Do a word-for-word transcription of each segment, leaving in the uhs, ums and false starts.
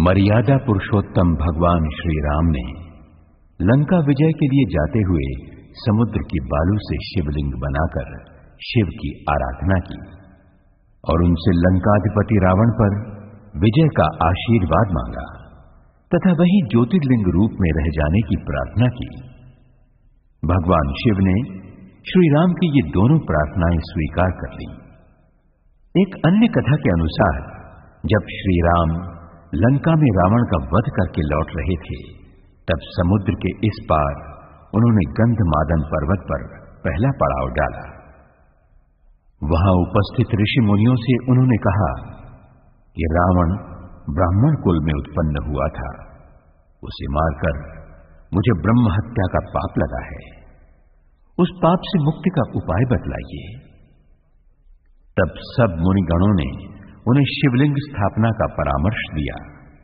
मर्यादा पुरुषोत्तम भगवान श्री राम ने लंका विजय के लिए जाते हुए समुद्र की बालू से शिवलिंग बनाकर शिव की आराधना की और उनसे लंकाधिपति रावण पर विजय का आशीर्वाद मांगा तथा वही ज्योतिर्लिंग रूप में रह जाने की प्रार्थना की। भगवान शिव ने श्री राम की ये दोनों प्रार्थनाएं स्वीकार कर ली। एक अन्य कथा के अनुसार जब श्री राम लंका में रावण का वध करके लौट रहे थे तब समुद्र के इस पार उन्होंने गंधमादन पर्वत पर पहला पड़ाव डाला। वहां उपस्थित ऋषि मुनियों से उन्होंने कहा कि रावण ब्राह्मण कुल में उत्पन्न हुआ था, उसे मारकर मुझे ब्रह्म हत्या का पाप लगा है, उस पाप से मुक्ति का उपाय बतलाइए। तब सब मुनिगणों ने उन्हें शिवलिंग स्थापना का परामर्श दिया।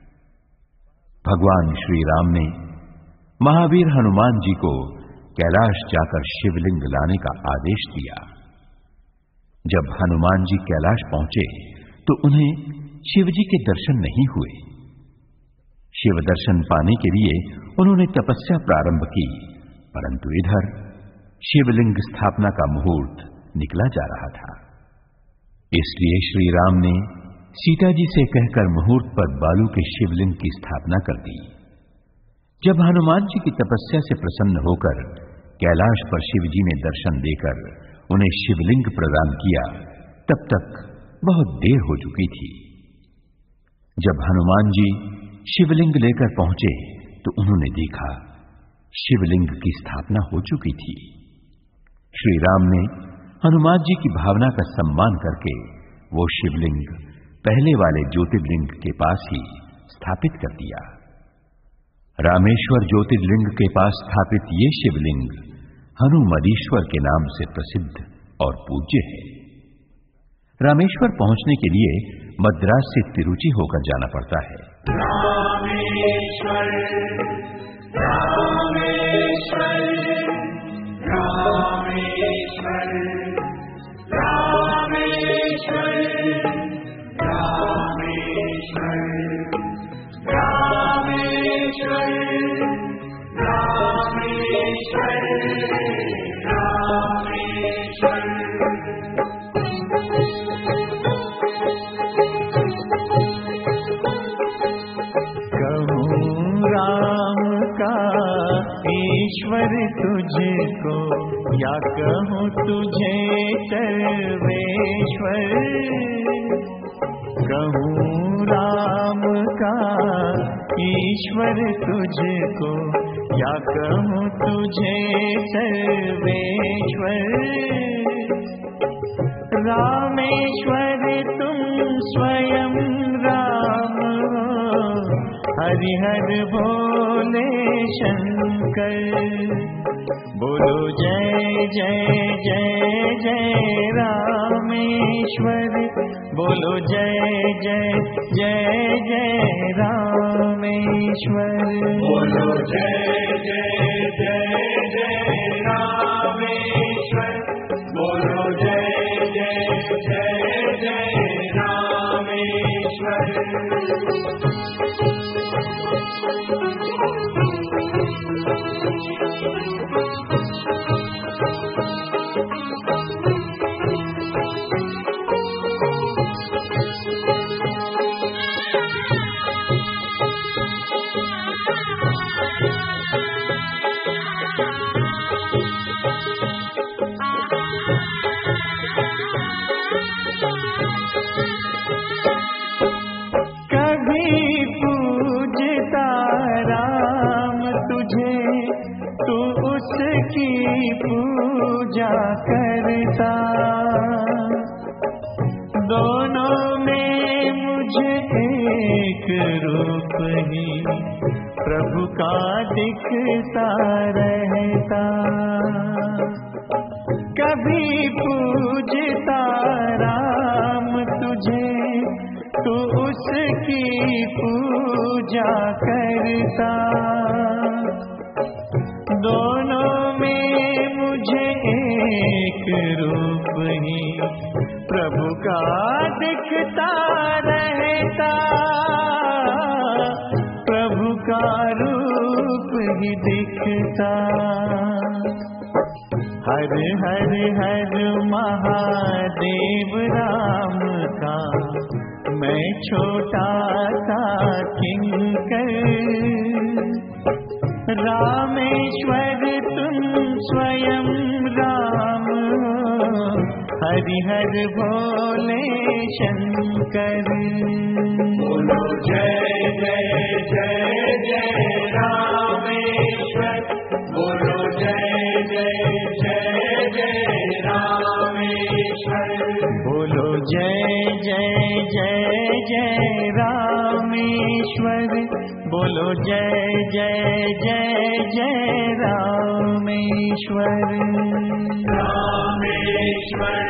भगवान श्री राम ने महावीर हनुमान जी को कैलाश जाकर शिवलिंग लाने का आदेश दिया। जब हनुमान जी कैलाश पहुंचे तो उन्हें शिवजी के दर्शन नहीं हुए। शिव दर्शन पाने के लिए उन्होंने तपस्या प्रारंभ की, परंतु इधर शिवलिंग स्थापना का मुहूर्त निकला जा रहा था। इसलिए श्री राम ने सीता जी से कहकर मुहूर्त पर बालू के शिवलिंग की स्थापना कर दी। जब हनुमान जी की तपस्या से प्रसन्न होकर कैलाश पर शिवजी ने दर्शन देकर उन्हें शिवलिंग प्रदान किया, तब तक बहुत देर हो चुकी थी। जब हनुमान जी शिवलिंग लेकर पहुंचे तो उन्होंने देखा शिवलिंग की स्थापना हो चुकी थी। श्री राम ने हनुमान जी की भावना का सम्मान करके वो शिवलिंग पहले वाले ज्योतिर्लिंग के पास ही स्थापित कर दिया। रामेश्वर ज्योतिर्लिंग के पास स्थापित ये शिवलिंग हनुमदीश्वर के नाम से प्रसिद्ध और पूज्य है। रामेश्वर पहुंचने के लिए मद्रास से तिरुचि होकर जाना पड़ता है। रामेश्वर रामेश्वर रामेश्वर रामेश्वर रामेश्वर रामेश्वर रामेश्वर रामेश्वर। कहूँ राम का ईश्वर तुझको या कहूँ तुझे सर्वेश्वर। कहूँ राम का ईश्वर तुझको या कहूँ तुझे सर्वेश्वर। रामेश्वर तुम स्वयं राम हो, हरिहर भोले शंकर। बोलो जय जय जय जय रामेश्वर, बोलो जय जय जय जय रामेश्वर। बोलो जय जय जय जय रामेश्वर, बोलो जय जय जय जय रामेश्वर। पूजा करता दोनों में मुझे एक रूप ही प्रभु का दिखता रहता। कभी पूजता राम तुझे तो उसकी पूजा करता। दोनों में मुझे एक रूप ही प्रभु का दिखता रहता। का रूप ही दिखता। हर हर हर महादेव राम का मैं छोटा सा किंकर। रामेश्वर तुम स्वयं राम हो, हरिहर भोले शंकर। बोलो जय जय जय जय रामेश्वर, बोलो जय जय जय जय रामेश्वर। बोलो जय जय जय जय रामेश्वर, बोलो जय जय जय जय रामेश्वर। रामेश्वर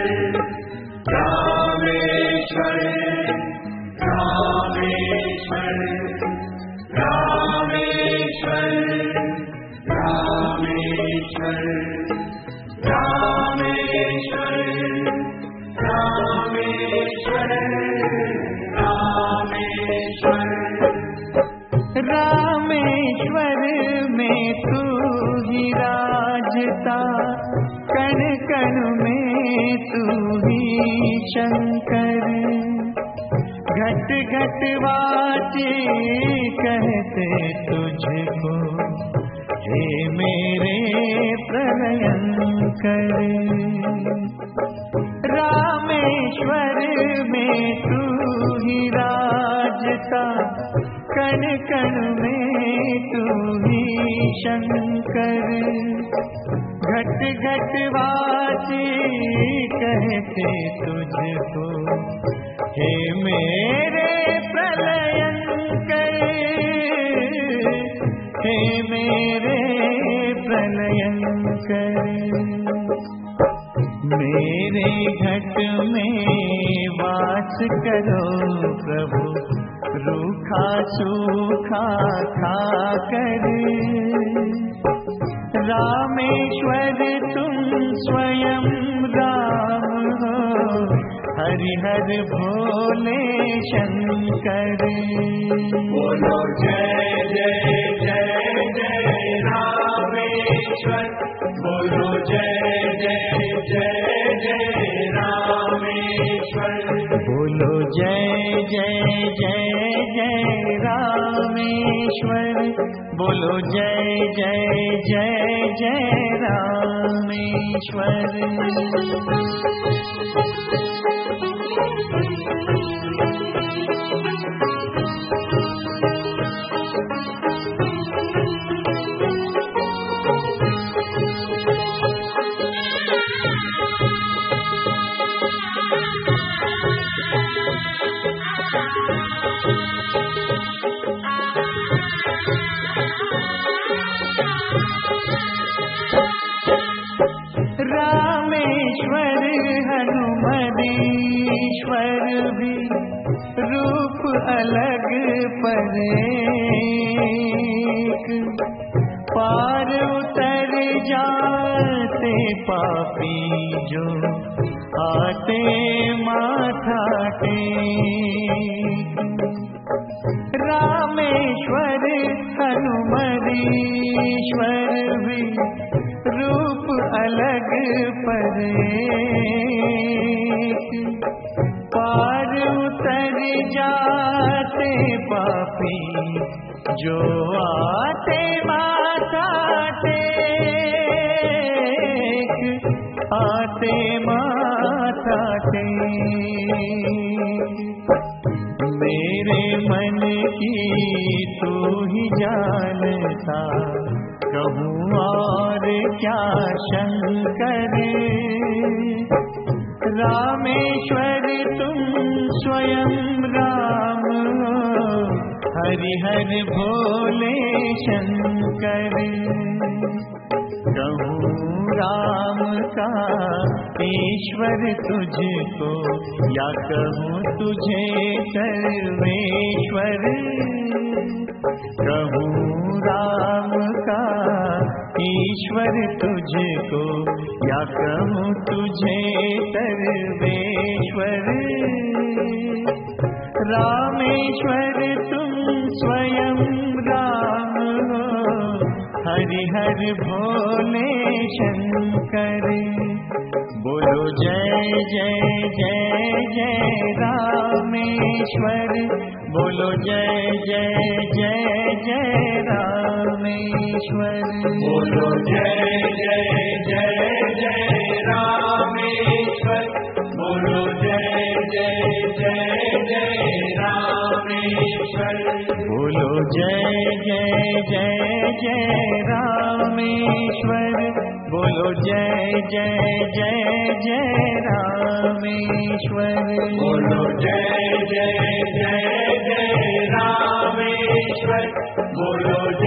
रामेश्वर रामेश्वर रामेश्वर रामेश्वर रामेश्वर रामेश्वर रामेश्वर। रामेश्वर में तू ही राजता, कण कण में तू ही शंकर। घट घट वाचे कहते तुझको, हे मेरे प्रलयंकर। रामेश्वर में तू ही राजता, कण कण में तू ही शंकर। घट घट वाचे कहते तुझको, हे मेरे प्रलयंकर, हे मेरे प्रलयंकर। मेरे घट में वास करो प्रभु, रूखा सूखा खाकर। रामेश्वर तुम स्वयं राम हो, हरिहर भोले शंकर। बोलो जय जय जय जय रामेश्वर, बोलो जय जय जय जय रामेश्वर। बोलो जय जय जय जय रामेश्वर, बोलो जय जय जय जय रामेश्वर। रामेश्वर हनुमदीश्वर भी रूप अलग पर एक। पार उतर जाते पापी जो आते माथा टेक। रामेश्वर हनुमदीश्वर भी रूप अलग पर एक। पार उतर जाते पापी जो आते माथा टेक, आते माथा टेक। मेरे मन की तू ही जानता, कहूँ और क्या शंकर। रामेश्वर तुम स्वयं राम हो, हरिहर भोले शंकर। कहूँ राम का ईश्वर तुझको, या कहूँ तुझे सर्वेश्वर। कहूँ राम का ईश्वर तुझको, या कहूँ तुझे सर्वेश्वर। रामेश्वर तुम स्वयं राम हरिहर भोले शंकर। बोलो जय जय जय जय रामेश्वर, बोलो जय जय जय जय रामेश्वर। बोलो जय जय जय जय रामेश्वर, बोलो जय जय जय जय रामेश्वर। बोलो जय जय जय जय रामेश्वर, बोलो जय जय जय जय रामेश्वर। बोलो जय जय जय जय रामेश्वर, बोलो